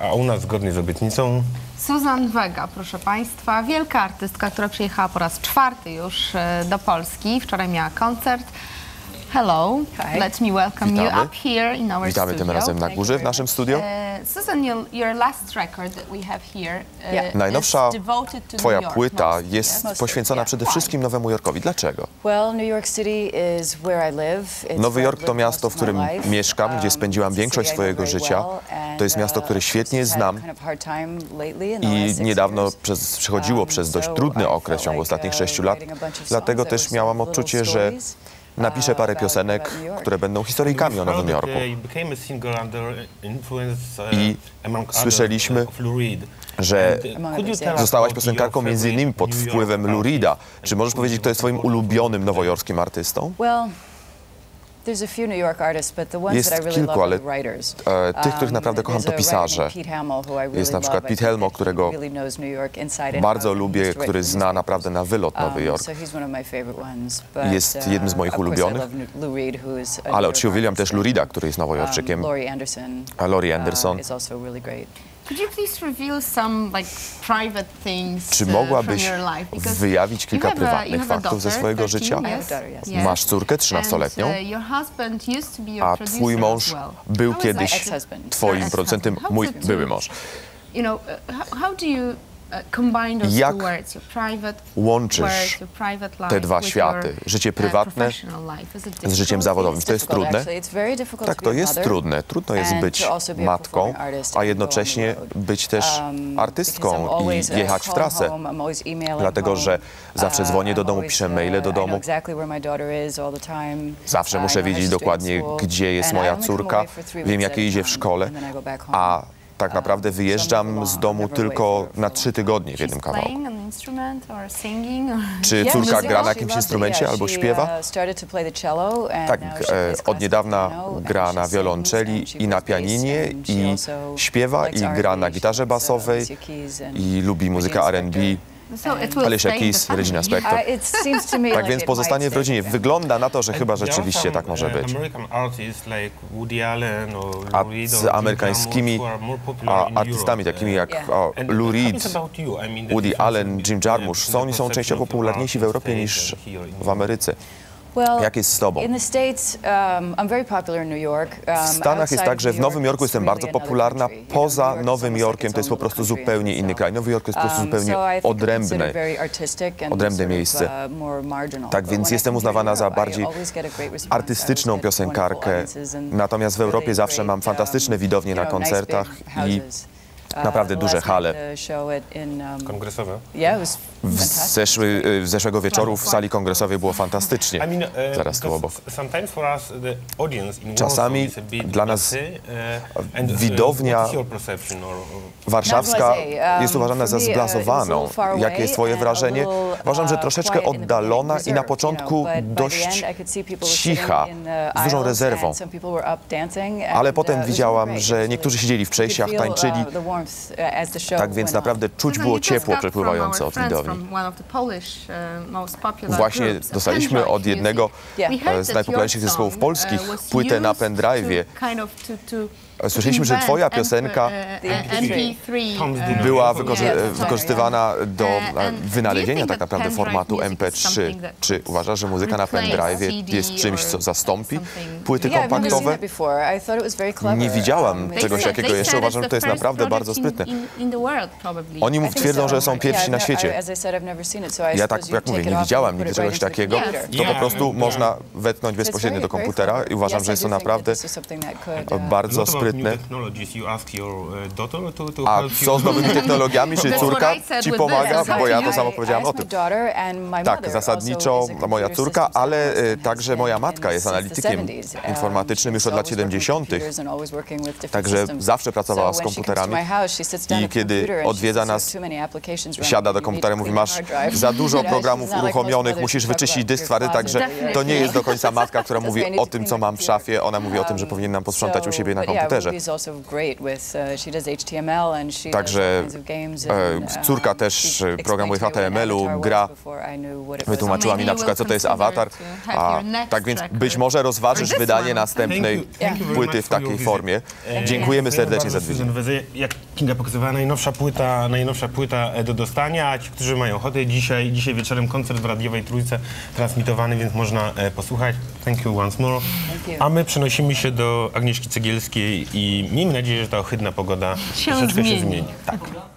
A u nas zgodnie z obietnicą Suzanne Vega, proszę Państwa, wielka artystka, która przyjechała po raz 4. już do Polski. Wczoraj miała koncert. Hello, let me welcome you up here in our Witamy studio. tym razem na górze w naszym studio. Susan, your last record that we have here Najnowsza is devoted to twoja New York płyta mostly, jest yes? poświęcona przede wszystkim Nowemu Jorkowi. Dlaczego? Nowy Jork to miasto, w którym mieszkam, gdzie spędziłam większość swojego życia. To jest miasto, które świetnie znam i niedawno przechodziło przez dość trudny okres w ciągu ostatnich 6 lat. Dlatego też miałam odczucie, że napiszę parę piosenek, które będą historyjkami o Nowym Jorku. I słyszeliśmy, że zostałaś piosenkarką między innymi pod wpływem Lou Reeda. Czy możesz powiedzieć, kto jest twoim ulubionym nowojorskim artystą? Jest kilku, ale Tych, których naprawdę kocham, to pisarze. Jest na przykład Pete Helmo, którego Bardzo lubię, który zna naprawdę na wylot Nowy Jork. Jest jednym z moich ulubionych. Ale oczywiście uwielbiam też Lou Reeda, który jest nowojorczykiem. A Laurie Anderson. Could you please reveal some private things Czy from mogłabyś your life? Because wyjawić kilka you prywatnych have a faktów ze daughter, swojego 13, życia? yes? Masz córkę 13-letnią, And, your husband used to be your a producer twój as mąż well. był How is that? kiedyś twoim producentem, mój były mąż. You know, how do you combine those Jak two words, your private łączysz work, your private life te dwa with światy, your, życie prywatne professional life? Is it z difficult? życiem zawodowym? Czy to jest trudne? Tak, to jest trudne. Trudno jest być matką, a jednocześnie być też artystką i jechać w trasę. Dlatego, że zawsze dzwonię do domu, piszę maile do domu. Zawsze muszę wiedzieć dokładnie, gdzie jest moja córka, wiem, jak jej idzie w szkole, a tak naprawdę wyjeżdżam z domu tylko na 3 tygodnie w jednym kawałku. Czy córka gra na jakimś instrumencie albo śpiewa? Tak, od niedawna gra na wiolonczeli i na pianinie i śpiewa i gra na gitarze basowej i lubi muzykę R&B. Alicia Keys, Regina Spektor. Tak więc pozostanie w rodzinie. Wygląda na to, że chyba rzeczywiście tak może być. A z amerykańskimi artystami takimi jak Lou Reed, Woody Allen, Jim Jarmusch, oni są częściowo popularniejsi w Europie niż w Ameryce. Jak jest z tobą? W Stanach jest tak, że w Nowym Jorku jestem bardzo popularna. Poza Nowym Jorkiem to jest po prostu zupełnie inny kraj. Nowy Jork jest po prostu zupełnie odrębne miejsce. Tak więc jestem uznawana za bardziej artystyczną piosenkarkę. Natomiast w Europie zawsze mam fantastyczne widownie na koncertach i naprawdę duże hale. kongresowe. Zeszłego wieczoru w sali kongresowej było fantastycznie. Zaraz tu obok. Czasami dla nas widownia warszawska jest uważana za zblazowaną. Jakie jest twoje wrażenie? Uważam, że troszeczkę oddalona i na początku dość cicha, z dużą rezerwą. Ale potem widziałam, że niektórzy siedzieli w przejściach, tańczyli. Tak więc naprawdę czuć było ciepło przepływające od widowni. Właśnie dostaliśmy od jednego z najpopularniejszych zespołów polskich płytę na pendrive'ie. Słyszeliśmy, że twoja piosenka była wykorzystywana do wynalezienia tak naprawdę formatu MP3. Czy uważasz, że muzyka na pendrive'ie jest czymś, co zastąpi płyty kompaktowe? Nie widziałam czegoś takiego jeszcze. Uważam, że to jest naprawdę bardzo sprytne. Oni twierdzą, że są pierwsi na świecie. Ja tak, jak mówię, nie widziałam nigdy czegoś takiego. To po prostu można wetnąć bezpośrednio do komputera i uważam, że jest to naprawdę bardzo sprytne. A co z nowymi technologiami? Czy córka ci pomaga? Bo ja to samo powiedziałam o tym. Tak, zasadniczo moja córka, ale także moja matka jest analitykiem informatycznym już od lat 70. Także zawsze pracowała z komputerami i kiedy odwiedza nas, siada do komputera i mówi, masz za dużo programów uruchomionych, musisz wyczyścić dysk twardy, także to nie jest do końca matka, która mówi o tym, co mam w szafie, ona mówi o tym, że powinienem posprzątać u siebie na komputerze. komputerze. Także córka też programuje w HTML-u, gra, wytłumaczyła mi na przykład, co to jest awatar. Tak więc być może rozważysz wydanie następnej płyty w takiej formie. Dziękujemy serdecznie za odwiedziny. Jak Kinga pokazywała, najnowsza płyta do dostania, a ci, którzy mają ochotę, dzisiaj wieczorem koncert w radiowej Trójce transmitowany, więc można posłuchać. Thank you once more. A my przenosimy się do Agnieszki Cegielskiej i miejmy nadzieję, że ta ohydna pogoda troszeczkę się zmieni. Tak.